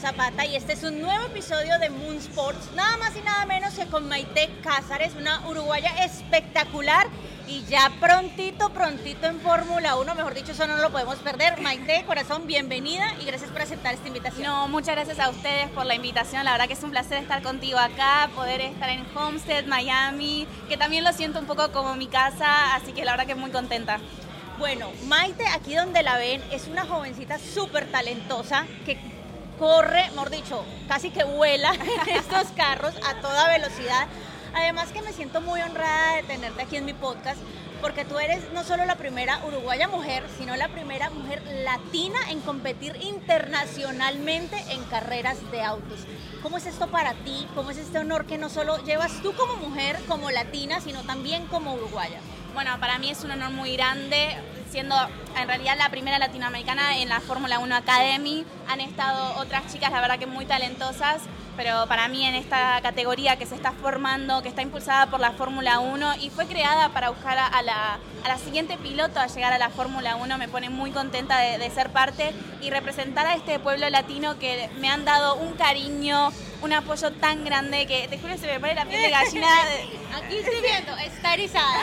Zapata y este es un nuevo episodio de Moon Sports, nada más y nada menos que con Maite Cázares, una uruguaya espectacular y ya prontito en Fórmula 1, mejor dicho, eso no lo podemos perder. Maite, corazón, bienvenida y gracias por aceptar esta invitación. No, muchas gracias a ustedes por la invitación, la verdad que es un placer estar contigo acá, poder estar en Homestead, Miami, que también lo siento un poco como mi casa, así que la verdad que muy contenta. Bueno, Maite, aquí donde la ven, es una jovencita súper talentosa que corre, mejor dicho, casi que vuela en estos carros a toda velocidad. Además que me siento muy honrada de tenerte aquí en mi podcast porque tú eres no solo la primera uruguaya mujer, sino la primera mujer latina en competir internacionalmente en carreras de autos. ¿Cómo es esto para ti? ¿Cómo es este honor que no solo llevas tú como mujer, como latina, sino también como uruguaya? Bueno, para mí es un honor muy grande, siendo en realidad la primera latinoamericana en la Fórmula 1 Academy. Han estado otras chicas, la verdad que muy talentosas, pero para mí en esta categoría que se está formando, que está impulsada por la Fórmula 1 y fue creada para buscar a la siguiente piloto a llegar a la Fórmula 1, me pone muy contenta de ser parte y representar a este pueblo latino que me han dado un cariño, un apoyo tan grande que te juro que se me pone la piel de gallina. Aquí estoy viendo, está erizada.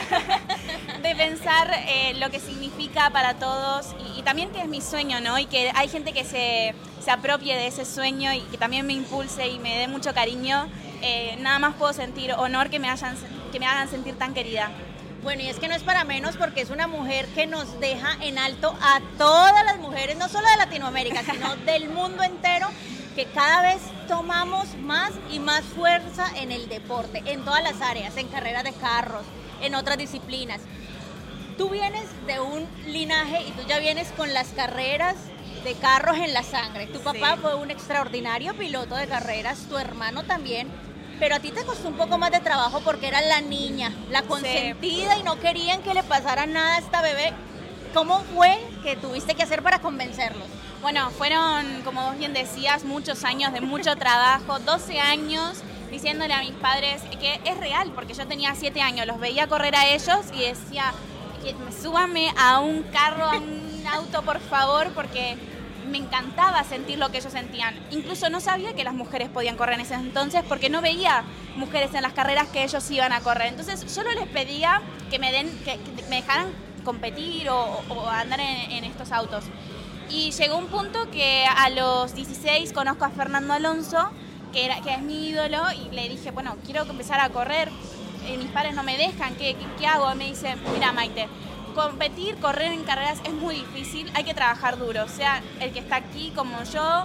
De pensar lo que significa para todos y también que es mi sueño, ¿no? Y que hay gente que se apropie de ese sueño y que también me impulse y me dé mucho cariño. Nada más puedo sentir honor que me hagan sentir tan querida. Bueno, y es que no es para menos porque es una mujer que nos deja en alto a todas las mujeres, no solo de Latinoamérica, sino del mundo entero, que cada vez tomamos más y más fuerza en el deporte, en todas las áreas, en carreras de carros, en otras disciplinas. Tú vienes de un linaje y tú ya vienes con las carreras de carros en la sangre. Tu papá fue un extraordinario piloto de carreras, tu hermano también, pero a ti te costó un poco más de trabajo porque eras la niña, la consentida y no querían que le pasara nada a esta bebé. ¿Cómo fue que tuviste que hacer para convencerlos? Bueno, fueron, como vos bien decías, muchos años de mucho trabajo, 12 años diciéndole a mis padres que es real, porque yo tenía 7 años, los veía correr a ellos y decía, súbame a un carro, a un auto, por favor, porque me encantaba sentir lo que ellos sentían. Incluso no sabía que las mujeres podían correr en ese entonces porque no veía mujeres en las carreras que ellos iban a correr. Entonces yo no les pedía que me dejaran competir o andar en estos autos. Y llegó un punto que a los 16 conozco a Fernando Alonso, que es mi ídolo, y le dije, bueno, quiero empezar a correr. Mis padres no me dejan, ¿qué hago? Y me dice, mira Maite, correr en carreras es muy difícil, hay que trabajar duro, o sea, el que está aquí como yo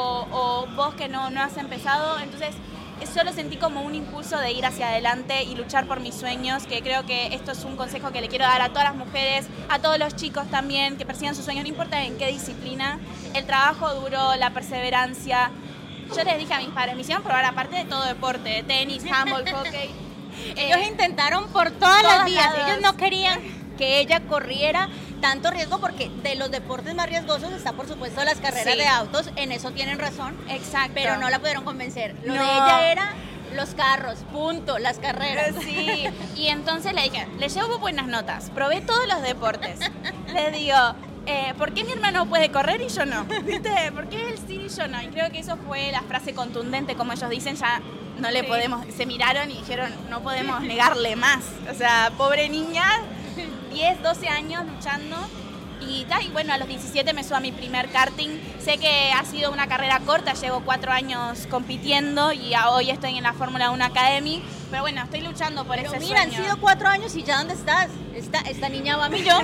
o vos que no has empezado, entonces solo sentí como un impulso de ir hacia adelante y luchar por mis sueños, que creo que esto es un consejo que le quiero dar a todas las mujeres, a todos los chicos también, que persigan sus sueños, no importa en qué disciplina, el trabajo duro, la perseverancia. Yo les dije a mis padres, me hicieron probar aparte de todo deporte, de tenis, handball, hockey. Ellos intentaron por todas las vías, ellos no querían que ella corriera tanto riesgo porque de los deportes más riesgosos está por supuesto las carreras de autos, en eso tienen razón. Exacto. Pero no la pudieron convencer. Lo de ella era los carros, punto, las carreras. Sí, y entonces le dije, le llevo buenas notas, probé todos los deportes. Le digo, ¿por qué mi hermano puede correr y yo no? ¿Viste? ¿Por qué él sí y yo no? Y creo que eso fue la frase contundente, como ellos dicen, ya no le podemos, se miraron y dijeron, no podemos negarle más. O sea, pobre niña, 10, 12 años luchando y bueno, a los 17 me subo a mi primer karting. Sé que ha sido una carrera corta, llevo 4 años compitiendo y hoy estoy en la Fórmula 1 Academy, pero bueno, estoy luchando por ese mira, sueño. Han sido 4 años y ya ¿dónde estás? Esta niña va a millón.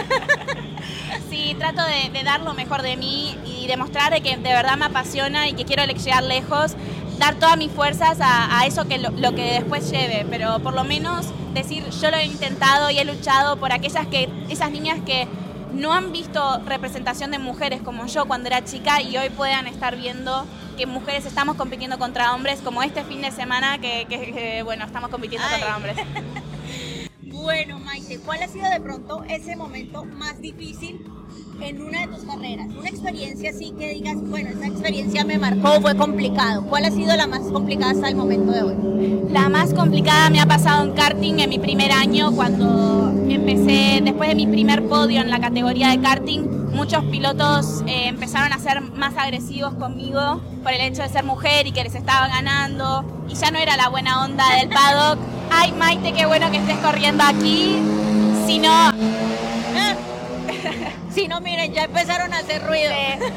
Sí, trato de dar lo mejor de mí y demostrar que de verdad me apasiona y que quiero llegar lejos, dar todas mis fuerzas a eso que lo que después lleve, pero por lo menos decir, yo lo he intentado y he luchado por esas niñas que no han visto representación de mujeres como yo cuando era chica y hoy puedan estar viendo que mujeres estamos compitiendo contra hombres, como este fin de semana que bueno, estamos compitiendo contra hombres. Bueno, Maite, ¿cuál ha sido de pronto ese momento más difícil en una de tus carreras? Una experiencia así que digas, bueno, esa experiencia me marcó, fue complicado. ¿Cuál ha sido la más complicada hasta el momento de hoy? La más complicada me ha pasado en karting en mi primer año, cuando empecé, después de mi primer podio en la categoría de karting, muchos pilotos empezaron a ser más agresivos conmigo por el hecho de ser mujer y que les estaba ganando, y ya no era la buena onda del paddock. Ay, Maite, qué bueno que estés corriendo aquí, sino... Si no, miren, ya empezaron a hacer ruido.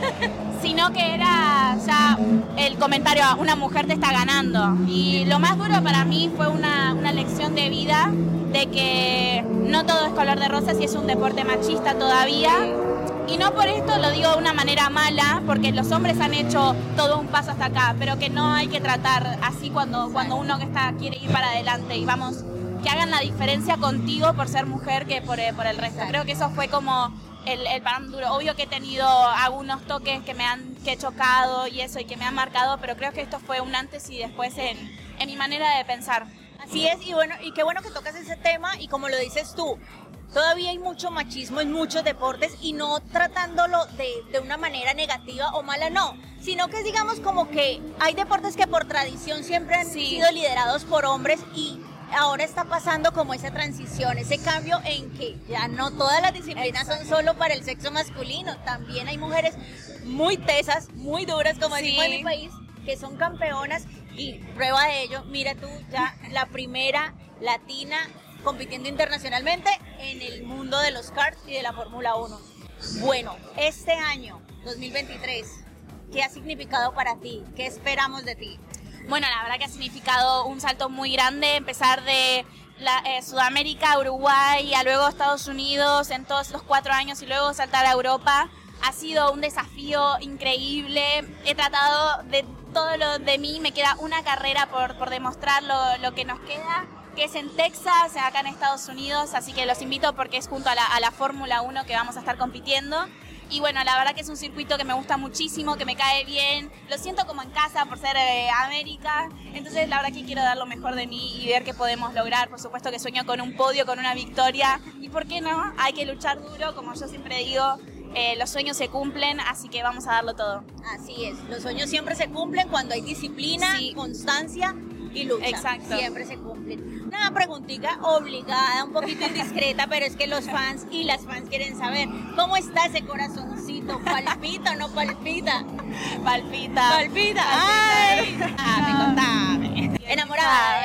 Sino que era ya el comentario, una mujer te está ganando. Y lo más duro para mí fue una lección de vida, de que no todo es color de rosas y es un deporte machista todavía. Y no por esto lo digo de una manera mala, porque los hombres han hecho todo un paso hasta acá, pero que no hay que tratar así cuando uno quiere ir para adelante. Y vamos, que hagan la diferencia contigo por ser mujer que por el resto. Creo que eso fue como el pan duro. Obvio que he tenido algunos toques que he chocado y eso, y que me han marcado, pero creo que esto fue un antes y después en mi manera de pensar. Así es, y bueno, y qué bueno que tocas ese tema, y como lo dices tú, todavía hay mucho machismo en muchos deportes, y no tratándolo de una manera negativa o mala, no, sino que digamos como que hay deportes que por tradición siempre han sido liderados por hombres, y ahora está pasando como esa transición, ese cambio en que ya no todas las disciplinas son solo para el sexo masculino, también hay mujeres muy tesas, muy duras, como decimos en mi país, que son campeonas, y prueba de ello, mira tú, ya la primera latina compitiendo internacionalmente en el mundo de los karts y de la Fórmula 1. Bueno, este año, 2023, ¿qué ha significado para ti? ¿Qué esperamos de ti? Bueno, la verdad que ha significado un salto muy grande, empezar de Sudamérica, Uruguay, a luego Estados Unidos en todos los 4 años y luego saltar a Europa. Ha sido un desafío increíble. He tratado de todo lo de mí. Me queda una carrera por demostrar lo que nos queda, que es en Texas, acá en Estados Unidos. Así que los invito porque es junto a la Fórmula 1 que vamos a estar compitiendo. Y bueno, la verdad que es un circuito que me gusta muchísimo, que me cae bien. Lo siento como en casa por ser América. Entonces la verdad que quiero dar lo mejor de mí y ver qué podemos lograr. Por supuesto que sueño con un podio, con una victoria. Y por qué no, hay que luchar duro, como yo siempre digo. Los sueños se cumplen, así que vamos a darlo todo. Así es, los sueños siempre se cumplen cuando hay disciplina, constancia y lucha. Exacto. Siempre se cumplen. Una preguntita obligada, un poquito indiscreta, pero es que los fans y las fans quieren saber, ¿cómo está ese corazoncito? ¿Palpita o no palpita? Palpita. Palpita. Ay, contame. Enamorada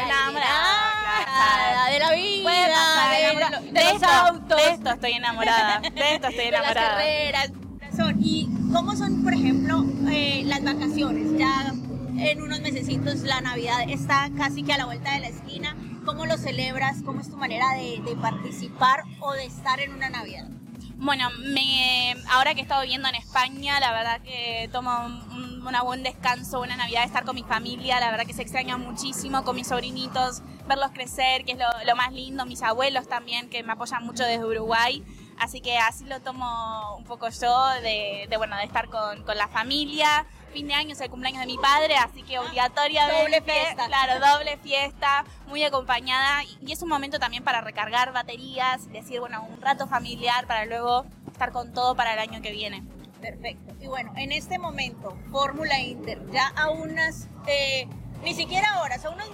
de la vida, de los autos. De esto estoy enamorada. De las carreras. ¿Y cómo son, por ejemplo, las vacaciones? Ya en unos mesecitos la Navidad está casi que a la vuelta de la esquina. ¿Cómo lo celebras? ¿Cómo es tu manera de participar o de estar en una Navidad? Bueno, ahora que he estado viviendo en España, la verdad que tomo un buen descanso, una Navidad, estar con mi familia, la verdad que se extraña muchísimo, con mis sobrinitos, verlos crecer, que es lo más lindo, mis abuelos también, que me apoyan mucho desde Uruguay, así que así lo tomo un poco yo, de estar con la familia. Fin de año es el cumpleaños de mi padre, así que obligatoriamente, doble fiesta. Claro, doble fiesta, muy acompañada, y es un momento también para recargar baterías, decir, bueno, un rato familiar para luego estar con todo para el año que viene. Perfecto. Y bueno, en este momento, Fórmula Inter, ya a unas, ni siquiera horas, a unos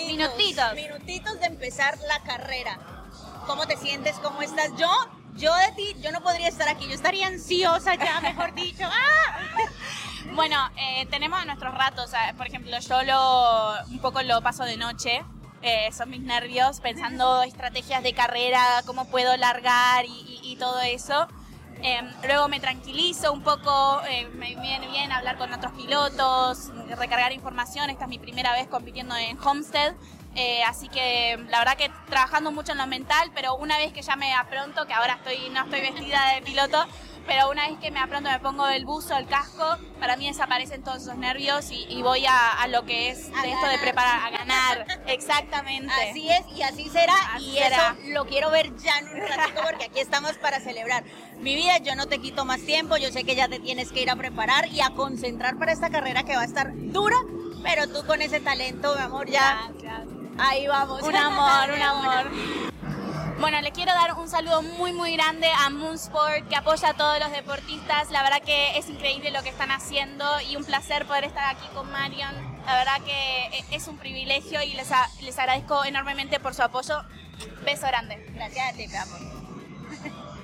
minutitos de empezar la carrera. ¿Cómo te sientes? ¿Cómo estás? Yo de ti, yo no podría estar aquí, yo estaría ansiosa ya, mejor dicho. ¡Ah! Bueno, tenemos nuestros ratos, por ejemplo, yo un poco lo paso de noche, son mis nervios, pensando estrategias de carrera, cómo puedo largar y todo eso. Luego me tranquilizo un poco, me viene bien hablar con otros pilotos, recargar información. Esta es mi primera vez compitiendo en Homestead, así que la verdad que trabajando mucho en lo mental, pero una vez que ya me apronto, que ahora no estoy vestida de piloto, pero una vez que me apronto, me pongo el buzo, el casco, para mí desaparecen todos esos nervios y voy a lo que es de esto de preparar, a ganar. Exactamente. Así es y así será, eso lo quiero ver ya en un ratito porque aquí estamos para celebrar. Mi vida, yo no te quito más tiempo, yo sé que ya te tienes que ir a preparar y a concentrar para esta carrera que va a estar dura, pero tú con ese talento, mi amor, ya. Gracias. Ahí vamos. Un amor. Bueno, le quiero dar un saludo muy muy grande a Moonsport, que apoya a todos los deportistas. La verdad que es increíble lo que están haciendo y un placer poder estar aquí con Marion. La verdad que es un privilegio y les agradezco enormemente por su apoyo. Beso grande. Gracias a ti, mi amor.